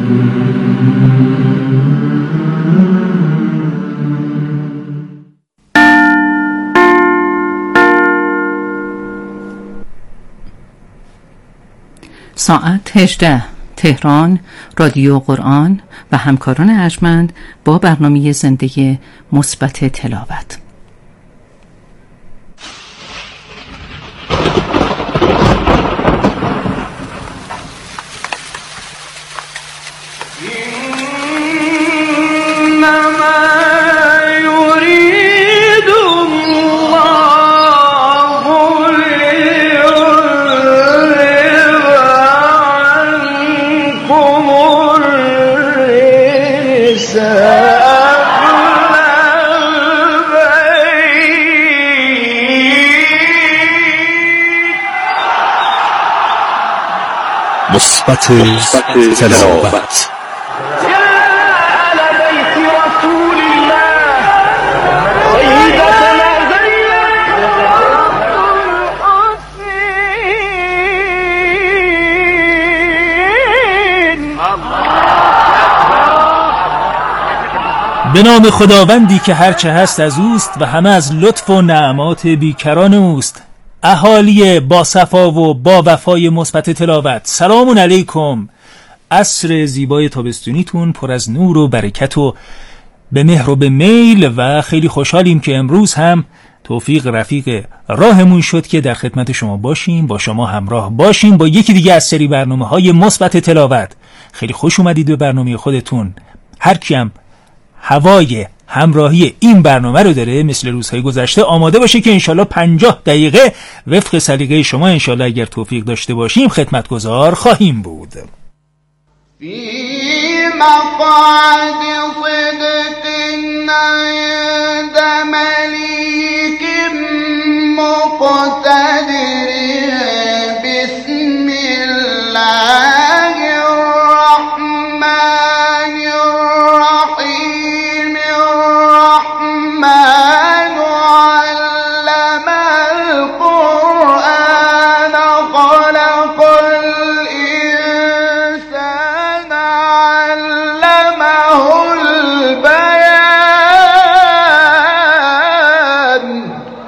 ساعت 18 تهران، رادیو قرآن و همکاران ارجمند با برنامه زنده مثبت تلاوت. مثبت تلاوت. به نام خداوندی که هرچه هست از اوست و همه از لطف و نعمات بیکران اوست. اهالی با صفا و با وفای مثبت تلاوت، سلام علیکم. عصر زیبای تابستونیتون پر از نور و برکت و به مهر و به میل و خیلی خوشحالیم که امروز هم توفیق رفیق راهمون شد که در خدمت شما باشیم، با شما همراه باشیم با یکی دیگه از سری برنامه‌های مثبت تلاوت. خیلی خوش اومدید به برنامه خودتون. هر کیم هوای همراهی این برنامه رو داره مثل روزهای گذشته آماده باشه که انشالله 50 دقیقه وفق سلیقه شما انشالله اگر توفیق داشته باشیم خدمتگزار خواهیم بود. فی مقعد صدق عند ملیک مقتدر بسم الله الرحمن الرحیم الرحمن علم القرآن خلق الإنسان علمه البیان.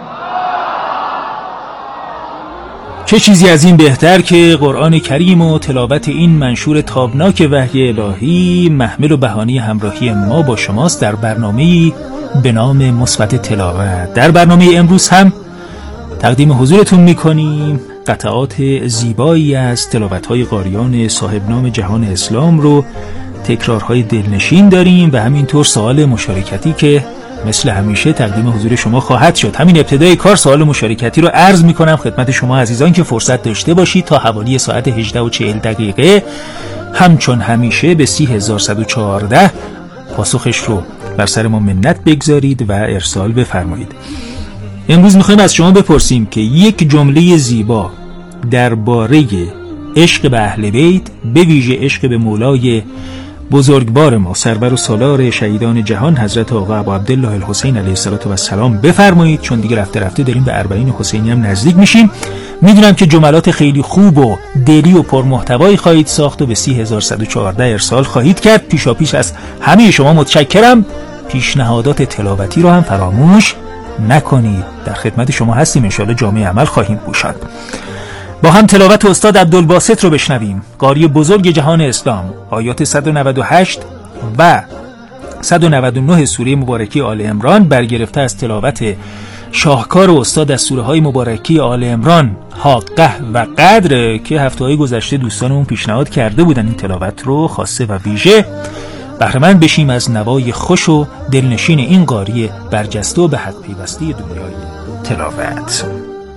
چه چیزی از این بهتر که قرآن کریم و تلاوت این منشور تابناک وحی الهی محمل و بهانه همراهی ما با شماست در برنامه‌ای به نام مثبت تلاوت. در برنامه امروز هم تقدیم حضورتون میکنیم قطعات زیبایی از تلاوت‌های قاریان صاحب نام جهان اسلام رو، تکرارهای دلنشین داریم و همینطور سوال مشارکتی که مثل همیشه تقدیم حضور شما خواهد شد. همین ابتدای کار سوال مشارکتی رو عرض میکنم خدمت شما عزیزان که فرصت داشته باشید تا حوالی ساعت 18:40 همچون همیشه به 30114 پاسخش رو بر سر ما منت بگذارید و ارسال بفرمایید. امروز میخوایم از شما بپرسیم که یک جمله زیبا درباره عشق به اهل بیت، به ویژه عشق به مولای بزرگوار ما سرور و سالار شهیدان جهان حضرت آقا ابو عبدالله الحسین علیه السلام بفرمایید، چون دیگه رفته رفته داریم به 40 حسینی هم نزدیک میشیم. میدونم که جملات خیلی خوب و دلی و پرمحتوایی خواهید ساخت و به 30114 ارسال خواهید کرد. پیشاپیش از همه شما متشکرم. پیشنهادات تلاوتی رو هم فراموش نکنید. در خدمت شما هستیم، انشاءالله جامعه عمل خواهیم پوشاند. با هم تلاوت استاد عبدالباسط رو بشنویم، قاری بزرگ جهان اسلام، آیات 198 و 199 سوره مبارکی آل عمران برگرفته از تلاوت شاهکار استاد از سوره های مبارکی آل عمران، حاقه و قدر که هفته‌های گذشته دوستانمون پیشنهاد کرده بودن این تلاوت رو خاصه و ویژه بهره مند بشیم از نوای خوش و دلنشین این قاری برجسته و به حق پیوسته دنیای تلاوت.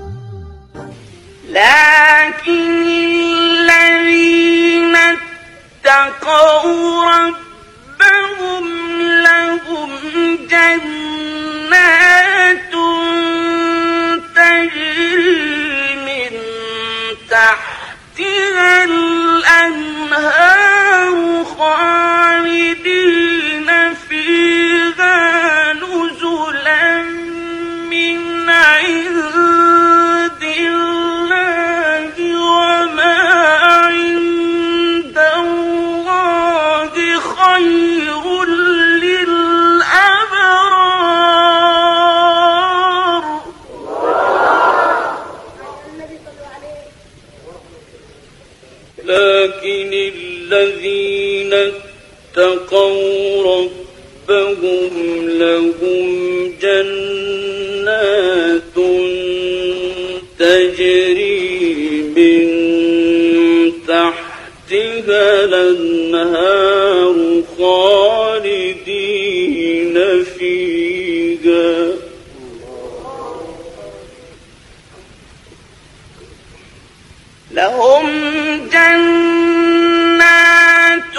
لكن الذين اتقوا ربهم لهم جنات تجري من تحتها الأنهار خالدين فيها نزلا من عند الله وما عند الله خير للأبرار لكن الذين اتقوا ربهم لهم جنات تجري من تحتها الأنهار خالدين فيها لهم جنات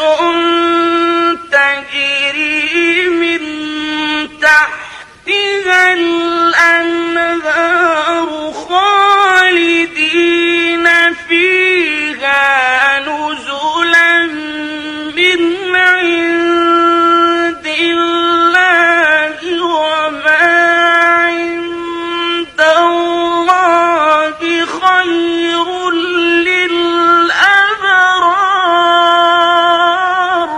تجري من تحتها الأنهار خالدين فيها نزلا من عند الله وما عند الله خير للأبرار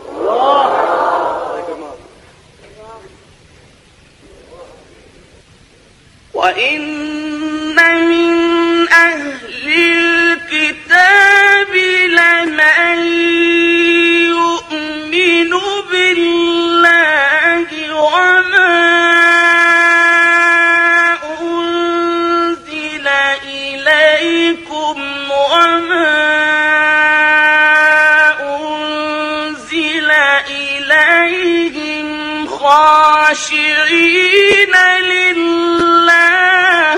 وإن من أهل الكتاب لمن يؤمن بالله وما أنزل إليكم وما أنزل إليهم خاشعين لله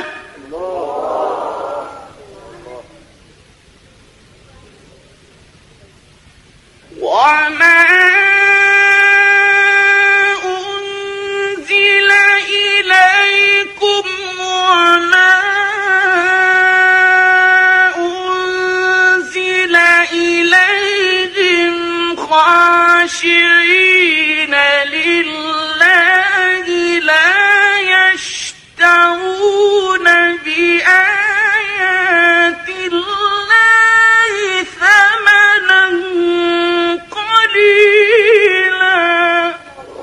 وما أنزل إليكم وما أنزل إليهم خاشعين لله لا يشترون بآيات الله ثمنا قليلا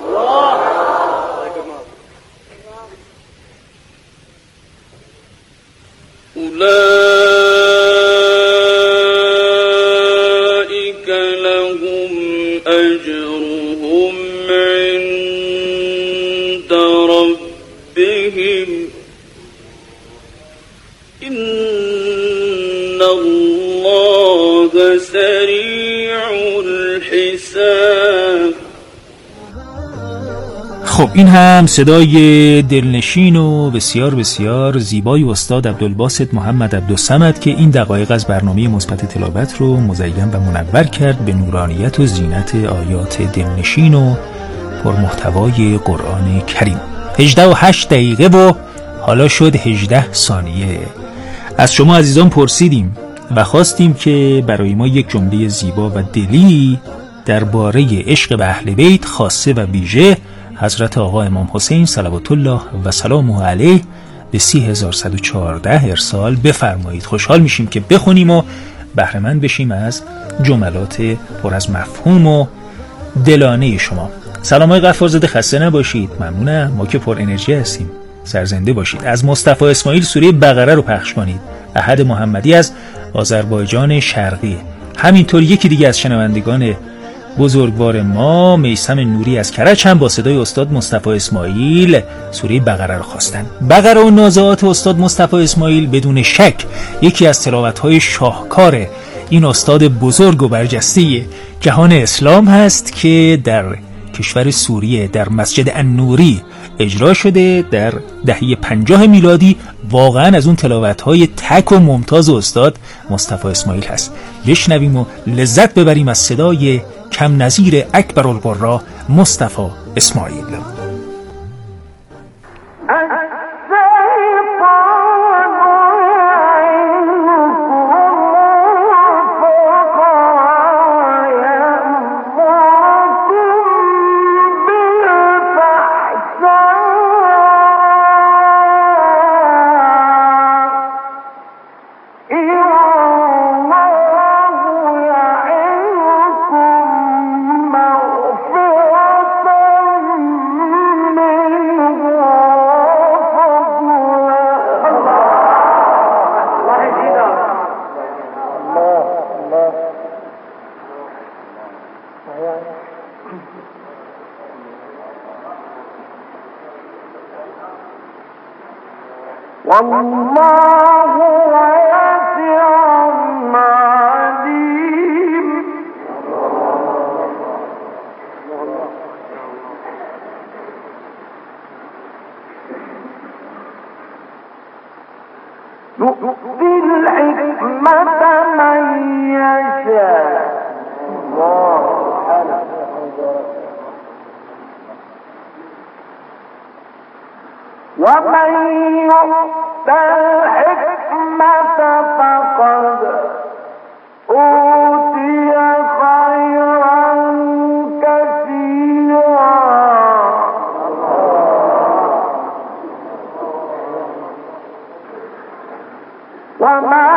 أولئك لهم أجرهم عند ربهم إن الله سریع الحساب. خب این هم صدای دلنشین و بسیار بسیار زیبای استاد عبدالباسط محمد عبدالصمد که این دقایق از برنامه مثبت تلاوت رو مزین و منور کرد به نورانیت و زینت آیات دلنشین و پرمحتوای قرآن کریم. 18 و 8 دقیقه و حالا شد 18 ثانیه. از شما عزیزان پرسیدیم و خواستیم که برای ما یک جمله زیبا و دلی درباره عشق به اهل بیت خاصه و ویژه حضرت آقا امام حسین صلوات الله و سلامه علیه به 3114 ارسال بفرمایید. خوشحال میشیم که بخونیم و بهره‌مند بشیم از جملات پر از مفهوم و دلانه شما. سلامای غفارزاده، خسته نباشید. ممنونم، ما که پر انرژی هستیم. سرزنده باشید. از مصطفی اسماعیل سوره بقره رو پخش کنید. احد محمدی از آذربایجان شرقی. همینطور یکی دیگه از شنوندگان بزرگوار ما میثم نوری از کرج هم با صدای استاد مصطفی اسماعیل سوره بقره رو خواستن. بقره و نازعات استاد مصطفی اسماعیل بدون شک یکی از تلاوت‌های شاهکار این استاد بزرگ و برجسته جهان اسلام هست که در کشور سوریه در مسجد النوری اجرا شده در دهه 50 میلادی. واقعا از اون تلاوت‌های تک و ممتاز استاد مصطفی اسماعیل هست. بشنویم و لذت ببریم از صدای کم نظیر اکبر القرا مصطفی اسماعیل. الله يعظكم والله واسع عليم يؤتي الحكمة من يشاء ومن يؤت الحكمة فقد أوتي خيرا كثيرا وما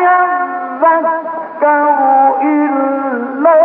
يذكر إلا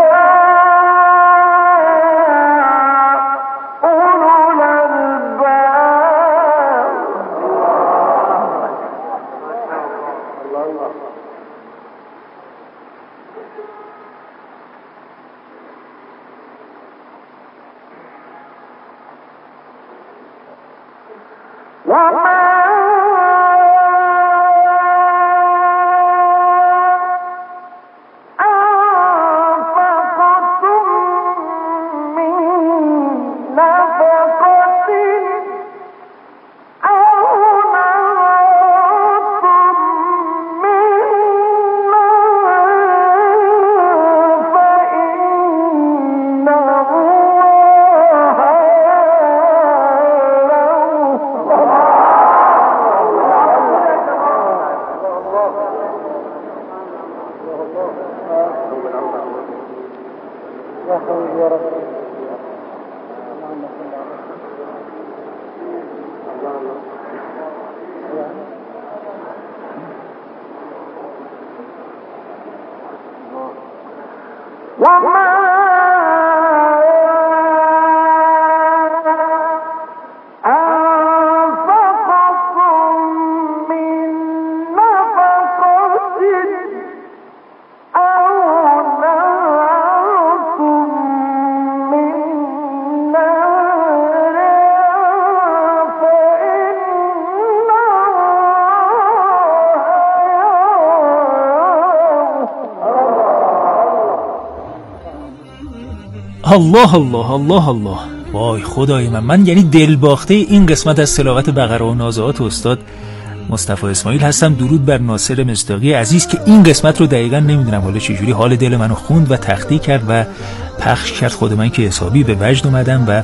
الله الله الله الله. وای خدای من یعنی دل باخته این قسمت از تلاوت بقره و نازعات استاد مصطفی اسماعیل هستم. درود بر ناصر مصداقی عزیز که این قسمت رو دقیقاً نمیدونم حالا چجوری حال دل منو خوند و تخطی کرد و پخش کرد. خود من که حسابی به وجد اومدم و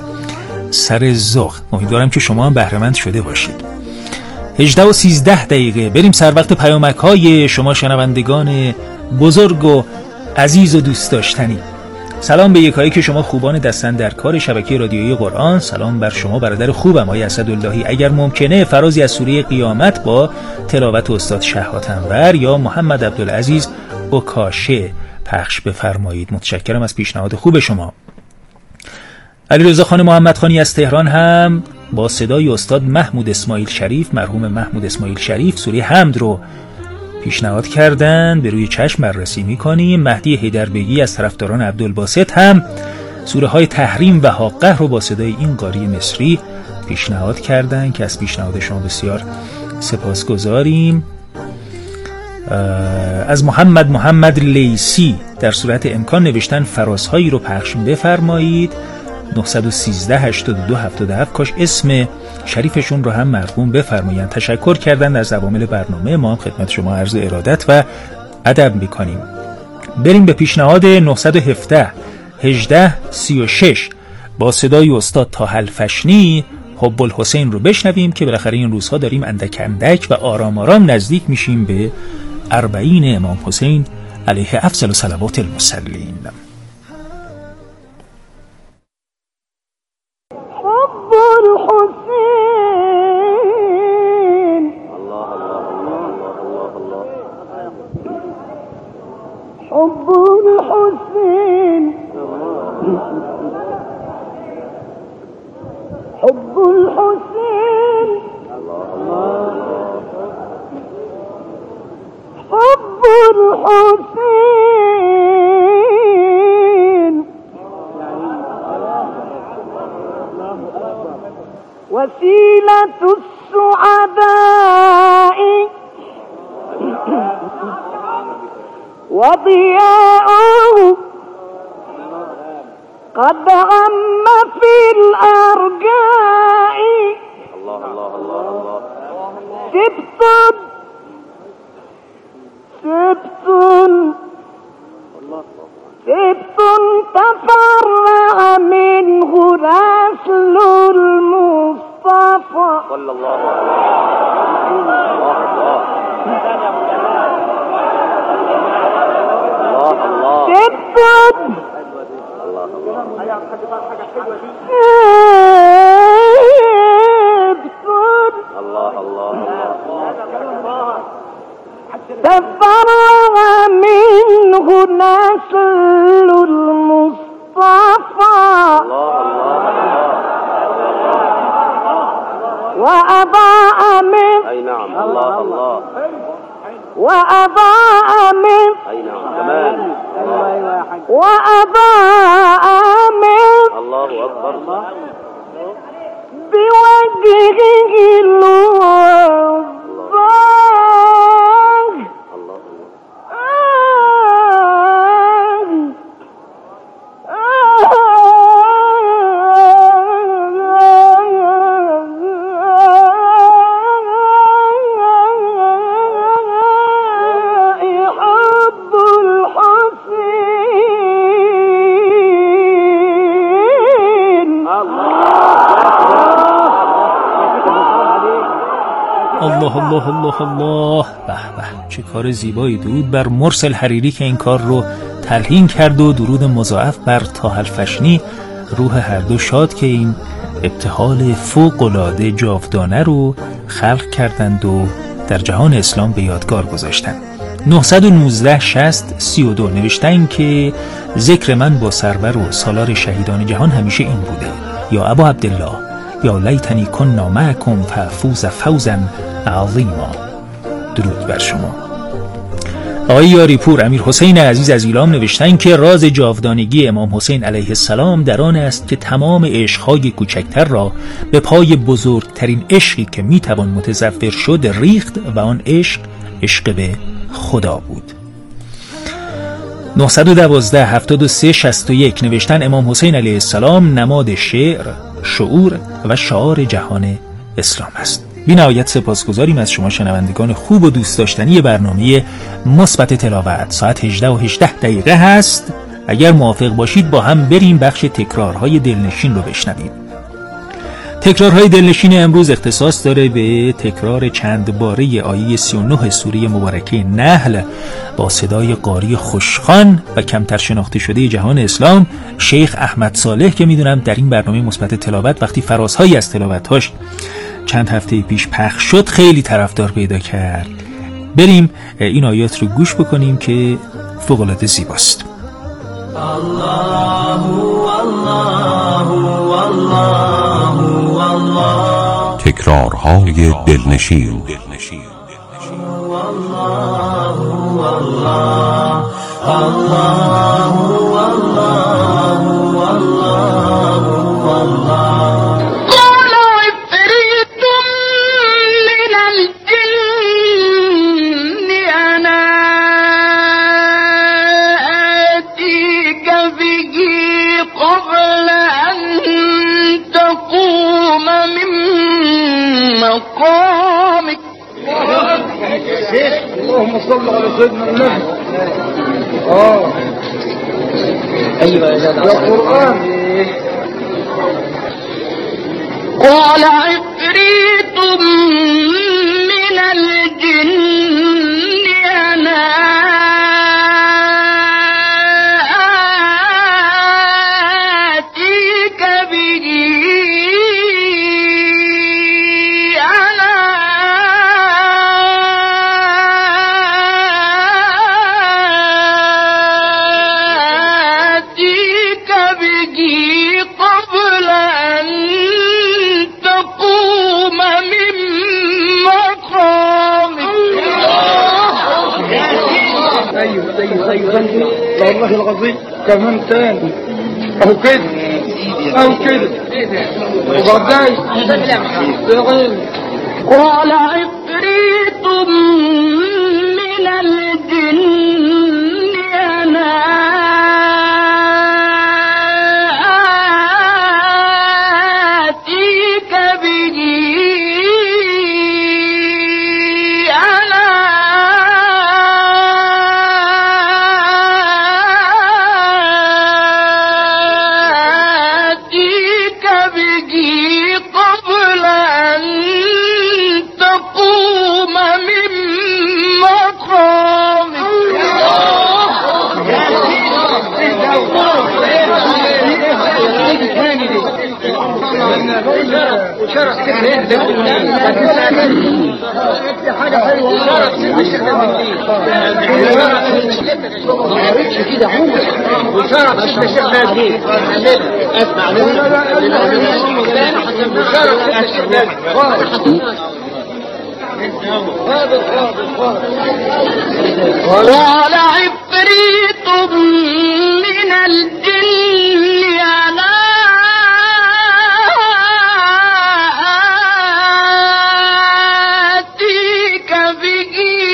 سر ذوق. امیدوارم که شما هم بهره مند شده باشید. 18:13 بریم سر وقت پیامک‌های شما شنوندگان بزرگ و عزیز و دوست داشتنی. سلام به یکایی که شما خوبان دستن در کار شبکه رادیویی قرآن. سلام بر شما برادر خوبم آقای اسداللهی. اگر ممکنه فرازی از سوره قیامت با تلاوت استاد شهوت انور یا محمد عبدالعزیز اوکاشه پخش بفرمایید. متشکرم از پیشنهاد خوب شما. علیرضا خان محمدخانی از تهران هم با صدای استاد محمود اسماعیل شریف، مرحوم محمود اسماعیل شریف، سوره حمد رو پیشنهاد کردن، به روی چشم بررسی میکنیم. مهدی حیدربگی از طرفداران عبدالباسط هم سوره های تحریم و حاقه رو با صدای این قاری مصری پیشنهاد کردن که از پیشنهاد شما بسیار سپاسگزاریم. از محمد لیسی در صورت امکان نوشتن فرازهایی رو پخش بفرمایید. 913-8277 کاش اسم شریفشون رو هم مرقوم بفرمایند. تشکر کردن از عوامل برنامه. ما هم خدمت شما عرض ارادت و ادب میکنیم. بریم به پیشنهاد 917-1836 با صدای استاد طاهل فشنی حب الحسین رو بشنویم که بالاخره این روزها داریم اندک اندک و آرام آرام نزدیک میشیم به 40 امام حسین علیه افضل صلوات المصلین. حب الحسين حب الحسين حب الحسين وسيلة السعداء وضياءه قد عم في الأرجاء. الله الله الله الله. سبت تفرع منه نسل المصطفى صلى الله عليه وسلم. سبت تفرع منه نسل المصطفى وأضاء من أي نعم الله الله وأضاء من أي نعم كمان وأضاء من الله أكبر بوجهه الوضاح. الله حب الحسين. الله الله الله الله. به به چه کار زیبایی. درود بر مرسل حریری که این کار رو تلحین کرد و درود مضاعف بر طاهر الفشنی. روح هر دو شاد که این ابتهال فوق‌العاده جاودانه رو خلق کردند و در جهان اسلام به یادگار گذاشتند. 919 60 32 نوشتن که ذکر من با سرور و سالار شهیدان جهان همیشه این بوده: یا ابا عبدالله یا لیتنی کنا معکم فافوز فوزا عظیما. درود بر شما. آقای یاریپور امیر حسین عزیز از ایلام نوشتن که راز جاودانگی امام حسین علیه السلام در آن است که تمام عشقهای کوچکتر را به پای بزرگترین عشقی که میتوان متصور شد ریخت و آن عشق به خدا بود. 912 73 61 نوشتن امام حسین علیه السلام نماد شعر، شعور و شعار جهان اسلام است. بی نهایت سپاسگزاریم از شما شنوندگان خوب و دوست داشتنی برنامه مثبت تلاوت. ساعت 18:18 هست. اگر موافق باشید با هم بریم بخش تکرارهای دلنشین رو بشنویم. تکرارهای دلنشین امروز اختصاص داره به تکرار چند باره آیه 39 سوره مبارکه نحل با صدای قاری خوشخوان و کمتر شناخته شده جهان اسلام شیخ احمد صالح که میدونم در این برنامه مثبت تلاوت وقتی فرازهایی از تلاوت‌هاش چند هفته پیش پخش شد خیلی طرفدار پیدا کرد. بریم این آیات رو گوش بکنیم که فوق‌العاده زیباست. الله والله والله والله. تکرارهای دلنشین. والله والله الله والله والله والله. قال عفريت من الجن أنا آتيك به قبل أن تقوم من مقامك. اللهم صل على سيدنا النبي. ايوه يا قرآن. قال عفريت من الجن أنا آتيك به قبل أن تقوم من مقامك. ايوه والله العظيم كمان تاني اهو كده. او كده وبعدين قال عفريت من الجن أنا آتيك به قبل أن تقوم من قال عفريت من الجن أنا آتيك به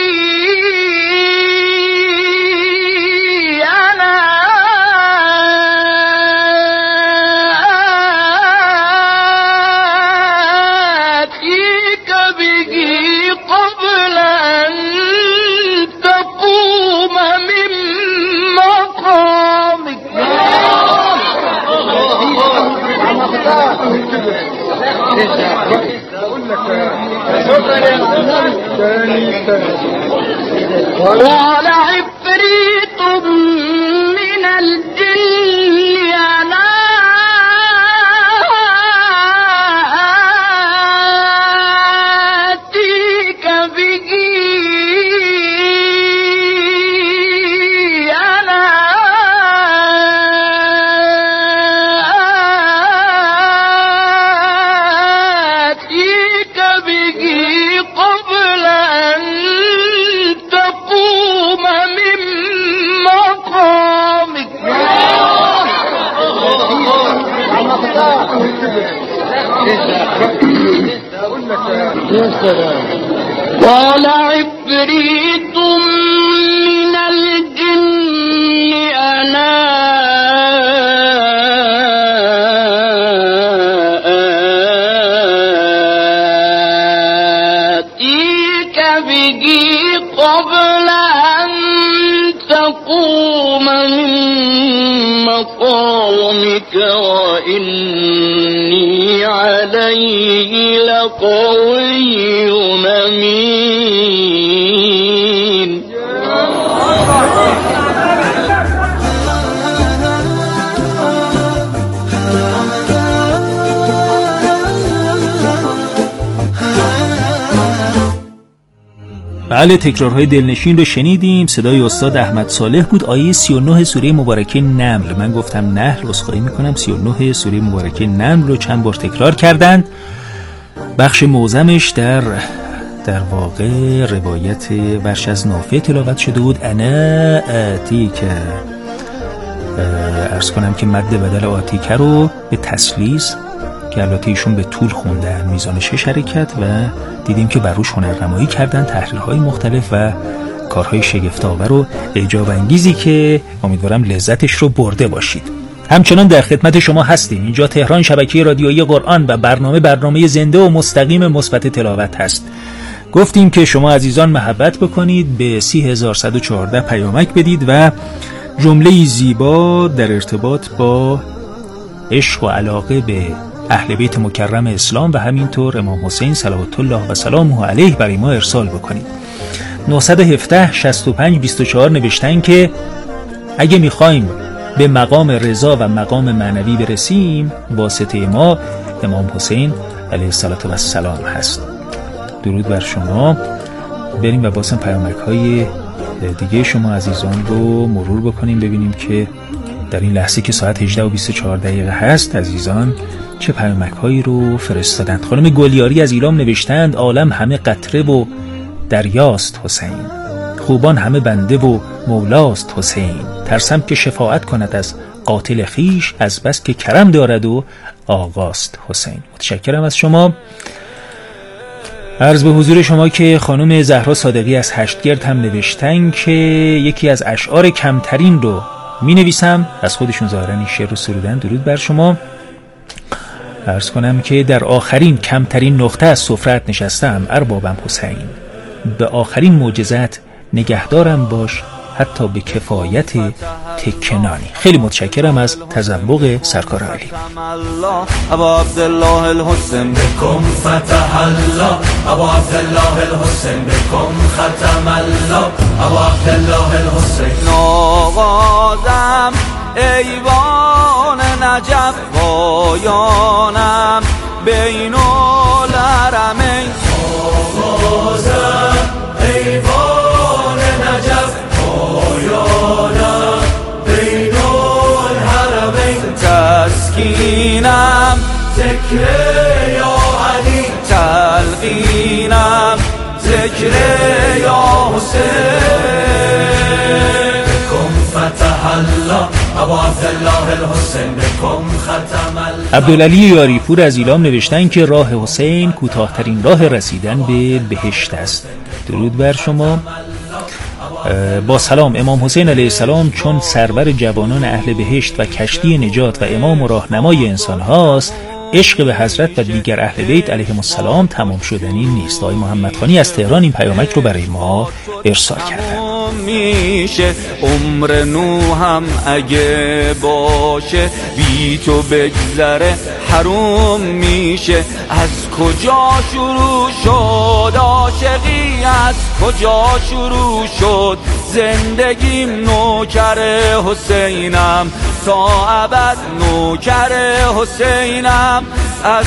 قبل أن تقوم من مقامك. قال عفريت من الجن أنا آتيك به قبل أن تقوم من مقامك. قال عفريت من الجن أنا آتيك به قبل أن تقوم من مقامك وإني عليه لقوي أمين. بله، تکرارهای دلنشین رو شنیدیم. صدای استاد احمد صالح بود. آیه 39 سوره مبارکه نمل، من گفتم نحل، عذرخواهی میکنم، 39 سوره مبارکه نمل رو چند بار تکرار کردند. بخش معظمش در واقع روایت ورش از نافع تلاوت شده بود. انا آتیک، عرض کنم که مد بدل آتیک رو به تسلیس که البته ایشون به طول خوندن، میزان 6 حرکت و دیدیم که بروش هنرنمایی کردن، تحریرهای مختلف و کارهای شگفت‌آور و اعجاب انگیزی که امیدوارم لذتش رو برده باشید. همچنان در خدمت شما هستیم. اینجا تهران، شبکه رادیویی قرآن و برنامه زنده و مستقیم مثبت تلاوت هست. گفتیم که شما عزیزان محبت بکنید، به 30114 پیامک بدید و جمله زیبا در ارتباط با عشق و علاقه به اهل بیت مکرم اسلام و همینطور امام حسین صلوات الله و سلامه علیه برای ما ارسال بکنید. 917 65 24 نوشتن که اگه میخوایم به مقام رضا و مقام معنوی برسیم، واسطه ما امام حسین علیه السلام هست. درود بر شما. بریم و باسم پیامک های دیگه شما عزیزان رو مرور بکنیم، ببینیم که در این لحظه که ساعت 18 و 24 دقیقه هست عزیزان چه پیامک هایی رو فرستادند. خانم گلیاری از ایلام نوشتند عالم همه قطره و دریاست حسین، خوبان همه بنده و مولاست حسین. ترسم که شفاعت کند از قاتل خیش، از بس که کرم دارد و آقاست حسین. متشکرم از شما. عرض به حضور شما که خانم زهرا صادقی از هشتگرد هم نوشتن که یکی از اشعار کمترین رو می نویسم. از خودشون ظاهرا این شعر رو سرودن. درود بر شما. عرض کنم که در آخرین کمترین نقطه از سفرت نشستم اربابم حسین، به آخرین معجزت نگهدارم باش حتی به کفایت تکنانی. خیلی متشکرم از تذوق سرکار عالی. ابا عبدالله الحسین بکم فتح الله، ابا عبدالله الحسین بکم ختم الله، ابا عبدالله الحسین. آغازم ایوان نجف پایانم بین الحرمین. آغازم ایوان نجف پایانم بین الحرمین. تسکینم ذکر یا علی، تلقینم ذکر یا حسین. بکم فتح الله، ابا عبدالله الحسین بکم ختم الله. عبدالعلی یاریپور از ایلام نوشتن که راه حسین کوتاه‌ترین راه رسیدن به بهشت است. درود بر شما. با سلام، امام حسین علیه السلام چون سرور جوانان اهل بهشت و کشتی نجات و امام و راهنمای انسان هاست، عشق به حضرت و دیگر اهل بیت علیهم السلام تمام شدنی نیست. آقای محمد خانی از تهران این پیامک رو برای ما ارسال کردن. میشه عمر نوحم اگه باشه، بی تو بگذره حروم میشه. از کجا شروع شد عاشقی، از کجا شروع شد زندگیم؟ نوکر حسینم تا ابد، نوکر حسینم از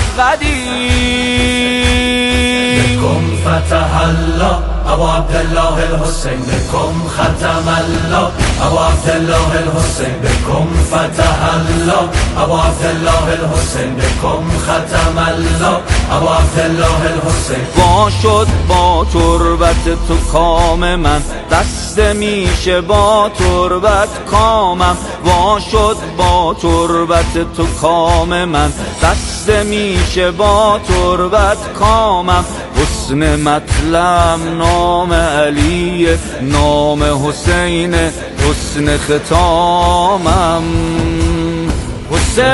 قدیم. بکم فتح الله، ابا عبدالله الحسین بکم ختم الله، ابا عبدالله الحسین بکم فتح الله، ابا عبدالله الحسین بکم ختم الله، ابا عبدالله الحسین. وا شد با تربت تو کام من، دست میشه با تربت کامم. وا شد با تربت تو کام من، دست میشه با تربت کامم. حسن مطلب نام علی، نام حسین حسن ختامم. حسین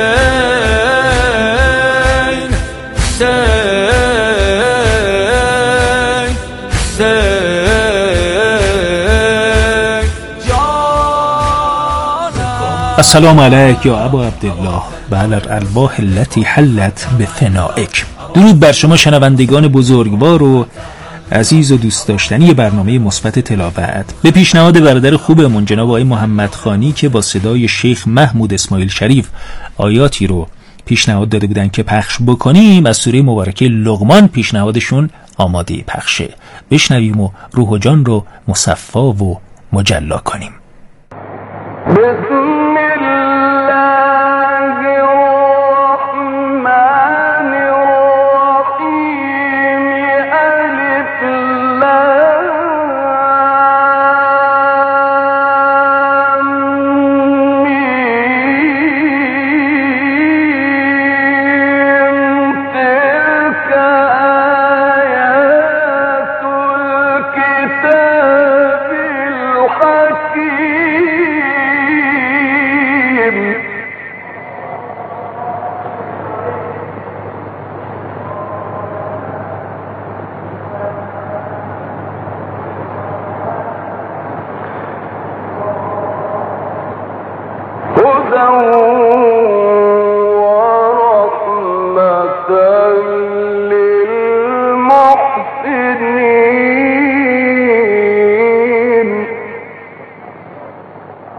حسین السلام علیک یا ابا عبدالله و علی الارواح التي حلت بثنائک. درود بر شما شنوندگان بزرگوار و عزیز و دوست داشتنی برنامه مثبت تلاوت. به پیشنهاد برادر خوبمون جناب آقای محمد خانی که با صدای شیخ محمود اسماعیل شریف آیاتی رو پیشنهاد داده بودن که پخش بکنیم، از سوره مبارکه لقمان پیشنهادشون آماده پخشه. بشنویم و روح و جان رو مصفا و مجلا کنیم.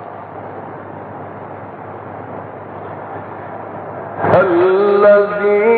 الذي